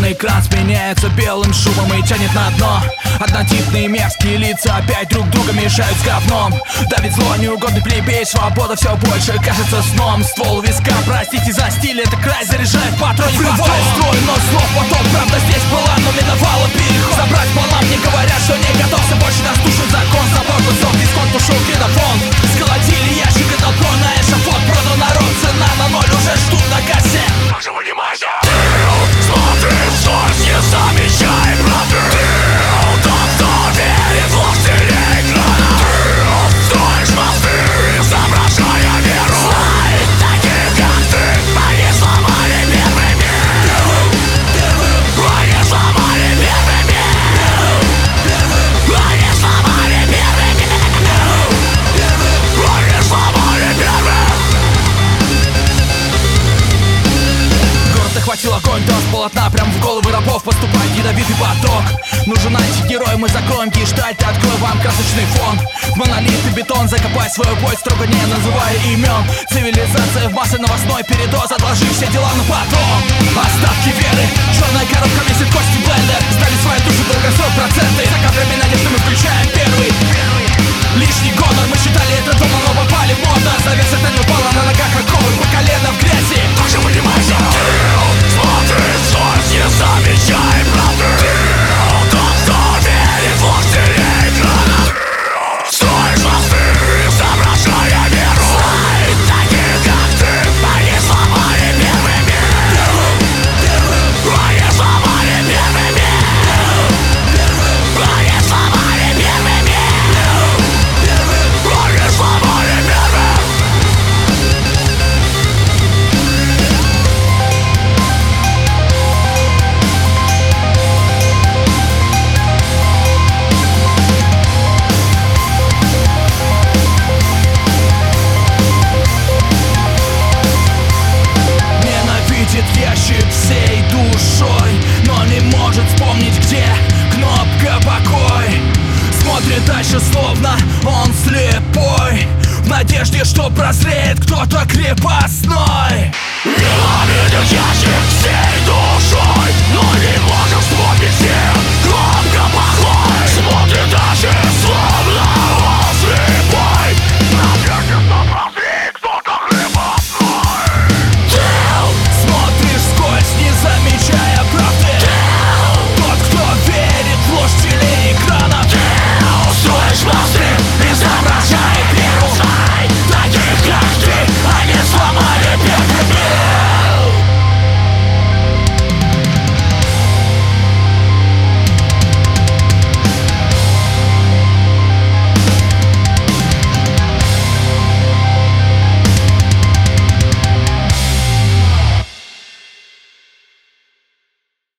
Черный экран сменяется белым шумом и тянет на дно. Однотипные мерзкие лица опять друг друга мешают с говном. Давит зло, неугодный плебей, свобода все больше кажется сном. Ствол виска, простите за стиль, это край заряжает патроник. Врывай строй, но слов потом, правда здесь была, но миновала переход. Забрать план, мне говорят, что не готовься, больше нас душит закон. Забор высок, дисконт ушел генофон. Сколотили ящик и толпой на эшафот. Продан народ, цена на ноль, уже ждут на кассе. Тоже вынимайся. Смотри в сон, не замечай, брат. Тот, кто верит в ложь телеэкрана. Строишь мосты, изображая веру. Знай, таких как ты, они сломали первыми. Они сломали первыми. Они сломали первыми. Они сломали первыми. Город охватил огонь, дождь полотна, прям в головы рабов поступает ядовитый поток. Нужен антигерой, мы закроем гештальт и откроем вам красочный фон. В монолит и бетон закопай свою боль, строго не называя имен. Цивилизация в массы, новостной передоз, отложи все дела на потом. Остатки веры, черная коробка месит кости блендер. Сдали свою душу долгосрок проценты. За кадрами надежды мы включаем первый. Лишний гонор, мы считали это дома, но попали в модно. Завеса тень упала на ногах, оковы по колено в грязи. Тоже вынимайся. Смотри, солнце, не замечай, брат. Тот, кто верит в ложь телеэкрана. Строишь мосты, изображая веру. Знай, таких как ты, они сломали первыми. Они сломали первыми. Они сломали первыми. Они сломали первыми. Ненавидит ящик всей душой, но не может вспомнить, где кнопка покой. Смотрит дальше, словно он слепой, в надежде, что прозреет кто-то крепостной. Ненавидит ящик всей